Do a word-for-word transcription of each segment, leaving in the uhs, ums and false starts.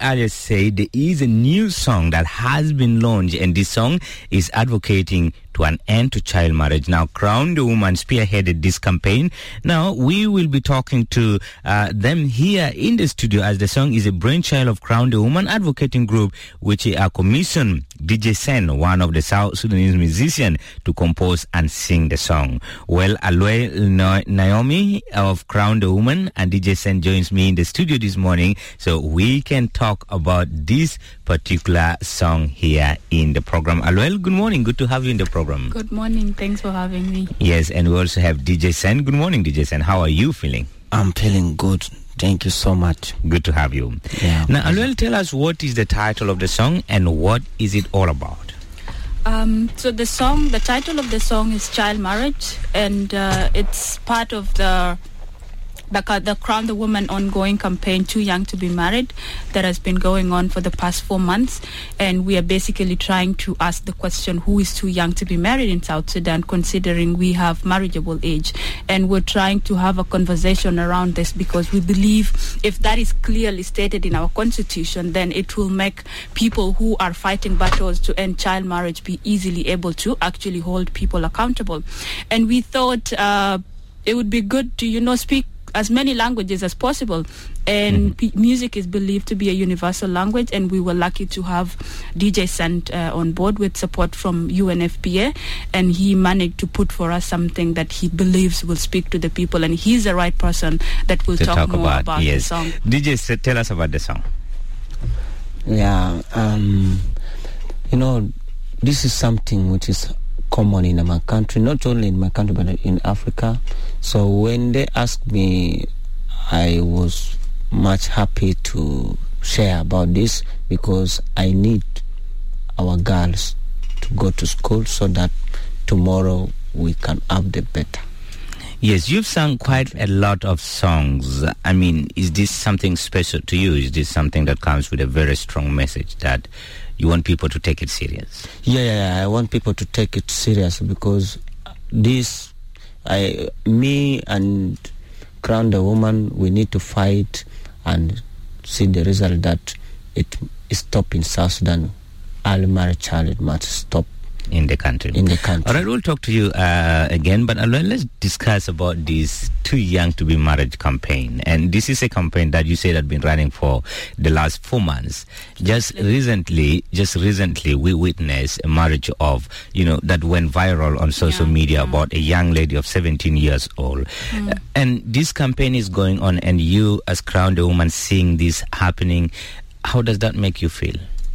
earlier said, there is a new song that has been launched, and this song is advocating to an end to child marriage. Now, Crown the Woman spearheaded this campaign. Now, we will be talking to uh, them here in the studio, as the song is a brainchild of Crown the Woman advocating group, which uh, commissioned D J Sen, one of the South Sudanese musicians, to compose and sing the song. Well, Aloy Naomi of Crown the Woman and D J Sen joins me in the studio this morning, so we can talk about this particular song here in the program. Aloy, good morning. Good to have you in the program. Good morning. Thanks for having me. Yes, and we also have D J Sen. Good morning, D J Sen. How are you feeling? I'm feeling good. Thank you so much. Good to have you. Yeah. Now, Aloy, tell us, what is the title of the song and what is it all about? Um, so the song, the title of the song is Child Marriage, and uh, it's part of the The, the Crown the Woman ongoing campaign, Too Young to Be Married, that has been going on for the past four months. And we are basically trying to ask the question, who is too young to be married in South Sudan, considering we have marriageable age? And we're trying to have a conversation around this because we believe if that is clearly stated in our constitution, then it will make people who are fighting battles to end child marriage be easily able to actually hold people accountable. And we thought uh, it would be good to, you know, speak as many languages as possible, and mm-hmm. p- music is believed to be a universal language, and we were lucky to have D J Sent uh, on board with support from U N F P A, and he managed to put for us something that he believes will speak to the people, and he's the right person that will talk, talk more about, about yes. the song. D J, tell us about the song. Yeah, um, you know, this is something which is common in my country, not only in my country but in Africa. So when they asked me, I was much happy to share about this because I need our girls to go to school so that tomorrow we can have the better. Yes, you've sung quite a lot of songs. I mean, is this something special to you? Is this something that comes with a very strong message that you want people to take it serious? Yeah, yeah, yeah. I want people to take it serious because this, I, me and Crown the Woman, we need to fight and see the result that it is stopped in South Sudan. Early marriage child must stop. In the country. In the country. All right, we'll talk to you uh, again, but uh, let's discuss about this Too Young to Be Married campaign. And this is a campaign that you said had been running for the last four months. Just recently, just recently, we witnessed a marriage of, you know, that went viral on social yeah, media yeah. about a young lady of seventeen years old. Mm. Uh, and this campaign is going on, and you, as Crown the Woman, seeing this happening, how does that make you feel?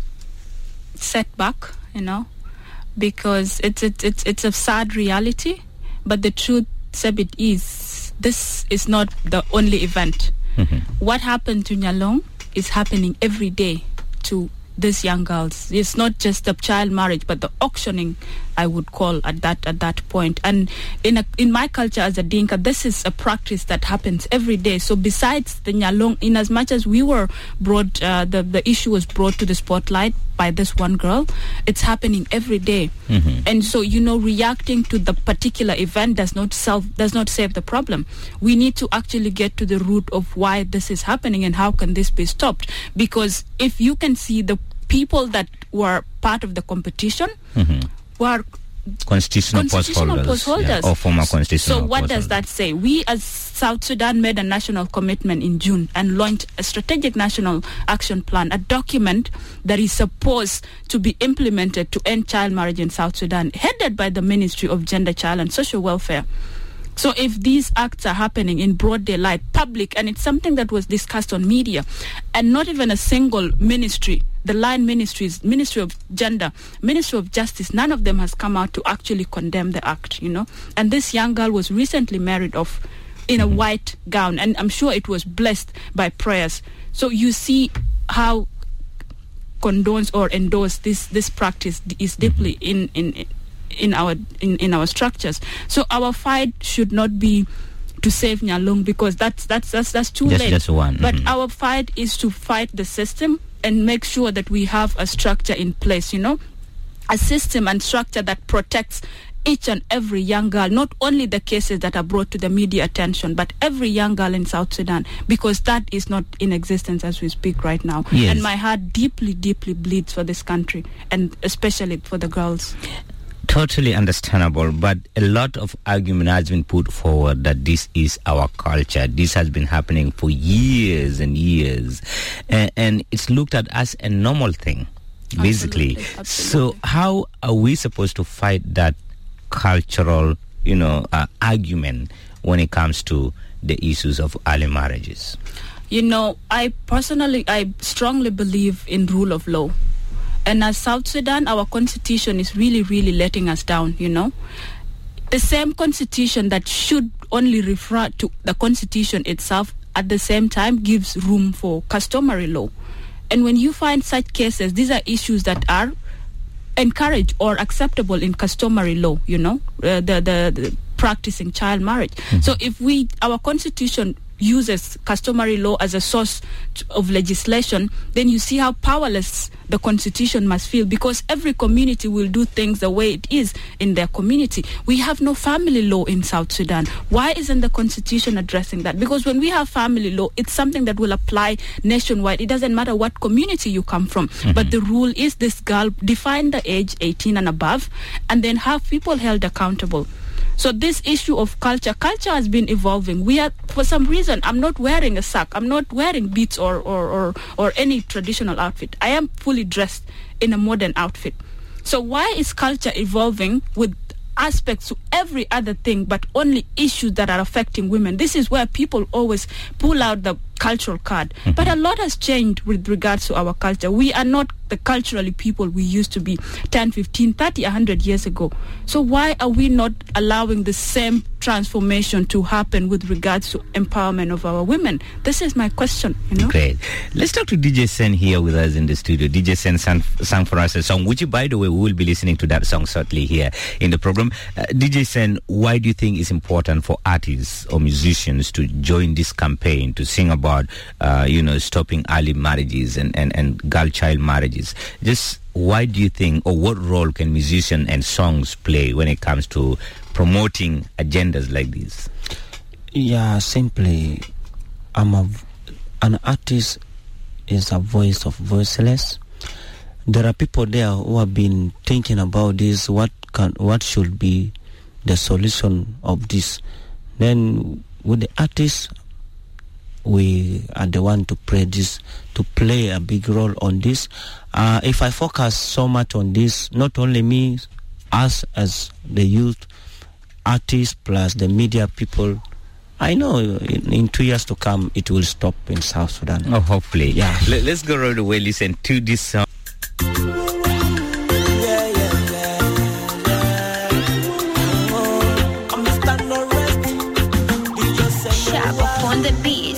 Setback, you know. Because it's it's it's it's a sad reality, but the truth, Sebit, is this is not the only event. Mm-hmm. What happened to Nyalong is happening every day to these young girls. It's not just the child marriage, but the auctioning, I would call at that at that point. And in a, in my culture as a Dinka, this is a practice that happens every day. So besides the Nyalong, in as much as we were brought, uh, the the issue was brought to the spotlight by this one girl, it's happening every day. Mm-hmm. And so, you know, reacting to the particular event does not solve, does not save the problem. We need to actually get to the root of why this is happening and how can this be stopped. Because if you can see the people that were part of the competition mm-hmm. were constitutional, constitutional post holders, yeah, or former constitutional. So what does that say? We as South Sudan made a national commitment in June and launched a strategic national action plan, a document that is supposed to be implemented to end child marriage in South Sudan, headed by the Ministry of Gender, Child and Social Welfare. So if these acts are happening in broad daylight, public, and it's something that was discussed on media, and not even a single ministry, the line ministries, Ministry of Gender, Ministry of Justice, none of them has come out to actually condemn the act, you know. And this young girl was recently married off in a white gown, and I'm sure it was blessed by prayers. So you see how condones or endorse this this practice is deeply in in in our in, in our structures. So our fight should not be to save Nyalong, because that's that's that's that's too just, late. Just one. Mm-hmm. But our fight is to fight the system and make sure that we have a structure in place, you know, a system and structure that protects each and every young girl, not only the cases that are brought to the media attention, but every young girl in South Sudan, because that is not in existence as we speak right now. Yes. And my heart deeply, deeply bleeds for this country, and especially for the girls. Totally understandable, but a lot of argument has been put forward that this is our culture. This has been happening for years and years, and, and it's looked at as a normal thing, basically. Absolutely, absolutely. So how are we supposed to fight that cultural, you know, uh, argument when it comes to the issues of early marriages? You know, I personally, I strongly believe in rule of law. And as South Sudan, our constitution is really, really letting us down, you know. The same constitution that should only refer to the constitution itself, at the same time gives room for customary law. And when you find such cases, these are issues that are encouraged or acceptable in customary law, you know, uh, the, the, the practicing child marriage. Mm-hmm. So if we, our constitution uses customary law as a source of legislation, then you see how powerless the constitution must feel, because every community will do things the way it is in their community. We have no family law in South Sudan. Why isn't the constitution addressing that? Because when we have family law, it's something that will apply nationwide. It doesn't matter what community you come from. Mm-hmm. But the rule is this girl, define the age eighteen and above, and then have people held accountable. So this issue of culture, culture has been evolving. We are, for some reason, I'm not wearing a sack. I'm not wearing beads or, or, or, or any traditional outfit. I am fully dressed in a modern outfit. So why is culture evolving with aspects to every other thing, but only issues that are affecting women? This is where people always pull out the cultural card. Mm-hmm. But a lot has changed with regards to our culture. We are not the culturally people we used to be ten, fifteen, thirty, one hundred years ago. So why are we not allowing the same transformation to happen with regards to empowerment of our women? This is my question, you know. Great. Let's talk to D J Sen here with us in the studio. D J Sen sang, sang for us a song, which, by the way, we will be listening to that song shortly here in the program. Uh, D J Sen, why do you think it's important for artists or musicians to join this campaign to sing about, uh, you know, stopping early marriages and, and, and girl-child marriages? Just why do you think, or what role can musicians and songs play when it comes to promoting agendas like this? Yeah, simply, I'm a, an artist is a voice of voiceless. There are people there who have been thinking about this, what can, what should be the solution of this. Then with the artists, we are the one to play this, to play a big role on this. Uh, if I focus so much on this, not only me, us as the youth, artists plus the media people, I know in, in two years to come it will stop in South Sudan. Oh, hopefully. Yeah. Let, let's go right away, listen to this song. On the beat.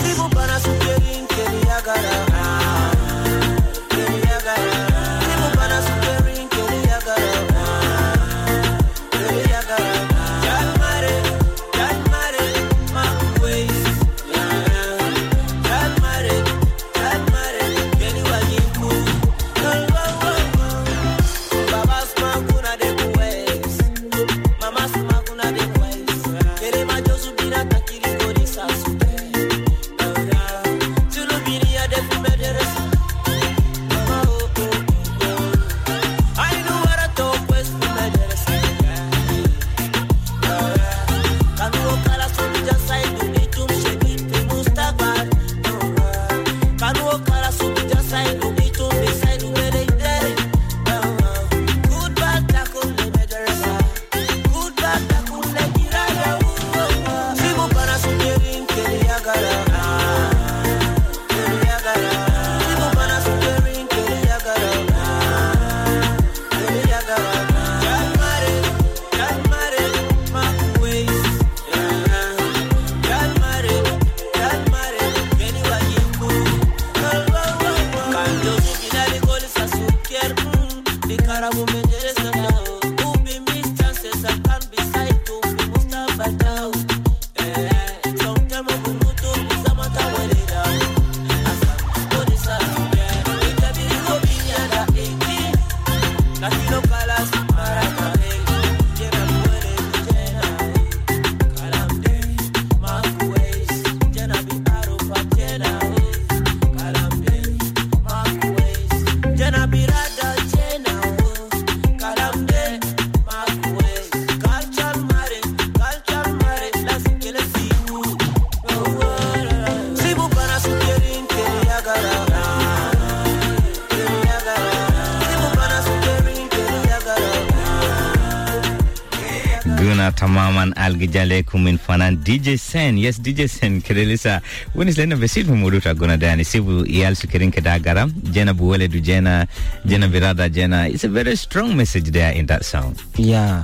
na tamaman algijale kumin fanan D J Sen. Yes, D J Sen Kirelisa. When is lena besit muruta gona dani sibu iyal sukirin kedagara. Jena buwele du jena jena birada jena. It's a very strong message there in that song. Yeah.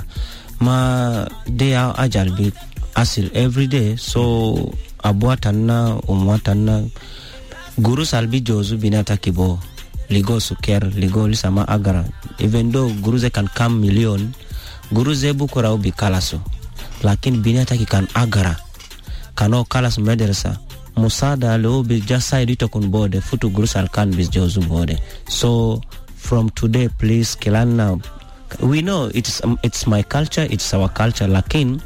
Ma they are ajal bit asil every day. So abuatanna umwatanna guru salbi jozu binata kibo. Ligo suker, ligo lisama agara. Even though guruze can come million, guruze bukura ubi kalaso. Lakin binata ki kan agara. Kano kalas medersa. Musada le ubi just side ito kun bode. Futu gurusal kan bis jozu bode. So from today, please kilana. We know it's um, it's my culture, it's our culture. Lakin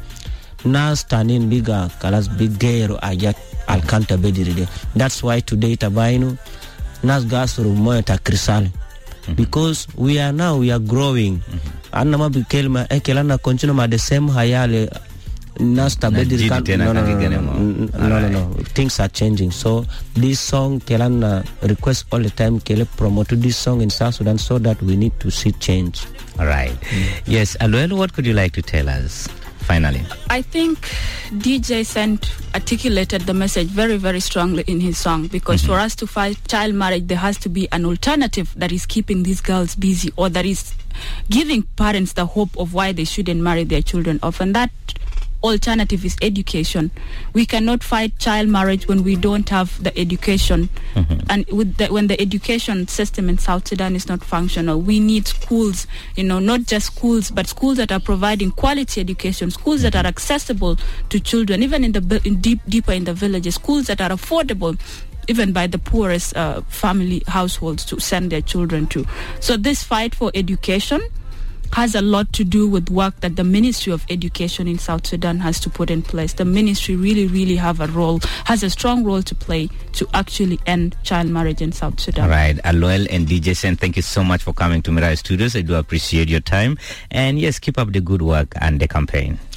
na stanin biga kalas bigero ayat alkanta bediride. That's why today tabainu. Nas gasuru moyata krisali because we are now we are growing anna ma bikelma ekelana continue ma the same hayale nas tabedi kan no no no, no, no, no. Things are changing, so this song kelana request all the time kele promote this song in South Sudan so that we need to see change. All right. Mm. Yes, Aloel, what could you like to tell us finally? I think D J Sen articulated the message very, very strongly in his song because mm-hmm. for us to fight child marriage, there has to be an alternative that is keeping these girls busy or that is giving parents the hope of why they shouldn't marry their children off. And that alternative is education. We cannot fight child marriage when we don't have the education. Mm-hmm. And with the, when the education system in South Sudan is not functional, we need schools, you know, not just schools, but schools that are providing quality education, schools that are accessible to children, even in the in deep deeper in the villages, schools that are affordable even by the poorest uh, family households to send their children to. So this fight for education has a lot to do with work that the Ministry of Education in South Sudan has to put in place. The ministry really, really have a role, has a strong role to play to actually end child marriage in South Sudan. All right, Aloel and D J Sen, thank you so much for coming to Mirai Studios. I do appreciate your time. And yes, keep up the good work and the campaign.